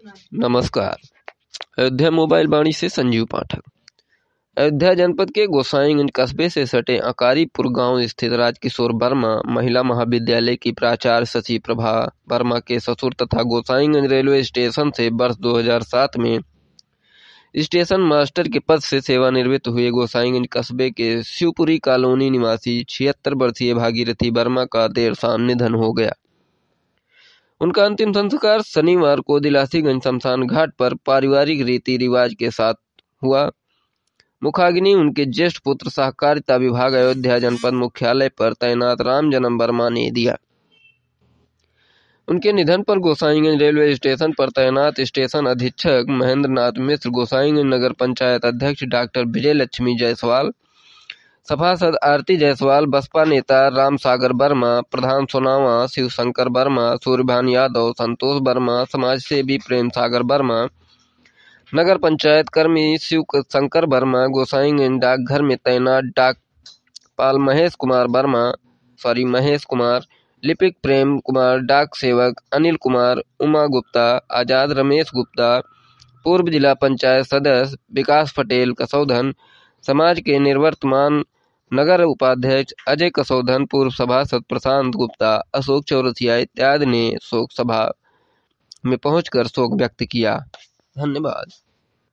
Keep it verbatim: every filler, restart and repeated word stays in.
नमस्कार। अयोध्या मोबाइल वाणी से संजीव पाठक। अयोध्या जनपद के गोसाईगंज कस्बे से सटे अकारीपुर गांव स्थित राजकिशोर वर्मा महिला महाविद्यालय की प्राचार्य शशि प्रभा वर्मा के ससुर तथा गोसाईगंज रेलवे स्टेशन से वर्ष दो हज़ार सात में स्टेशन मास्टर के पद से सेवानिवृत्त हुए गोसाईगंज कस्बे के शिवपुरी कॉलोनी निवासी छिहत्तर वर्षीय भागीरथी वर्मा का देर शाम निधन हो गया। उनका अंतिम संस्कार शनिवार को दिलासीगंज शमशान घाट पर पारिवारिक रीति रिवाज के साथ हुआ। मुखाग्नि उनके ज्येष्ठ पुत्र सहकारिता विभाग अयोध्या जनपद मुख्यालय पर तैनात राम जन्म वर्मा ने दिया। उनके निधन पर गोसाईगंज रेलवे स्टेशन पर तैनात स्टेशन अधीक्षक महेंद्र नाथ मिश्र, गोसाईगंज नगर पंचायत अध्यक्ष डॉक्टर विजय लक्ष्मी जायसवाल, सभासद आरती जायसवाल, बसपा नेता राम सागर वर्मा, प्रधान सोनावा शिव शंकर वर्मा, सूर्यभान यादव, संतोष वर्मा, समाज सेवी प्रेम सागर वर्मा, नगर पंचायत कर्मी शिव शंकर वर्मा, गोसाईगंज डाकघर में तैनात डाक पाल महेश कुमार वर्मा सॉरी महेश कुमार, लिपिक प्रेम कुमार, डाक सेवक अनिल कुमार, उमा गुप्ता, आजाद रमेश गुप्ता, पूर्व जिला पंचायत सदस्य विकास पटेल कसौधन, समाज के निर्वर्तमान नगर उपाध्यक्ष अजय कसौधन, पूर्व सभासद प्रशांत गुप्ता, अशोक चौरसिया इत्यादि ने शोक सभा में पहुंचकर शोक व्यक्त किया। धन्यवाद।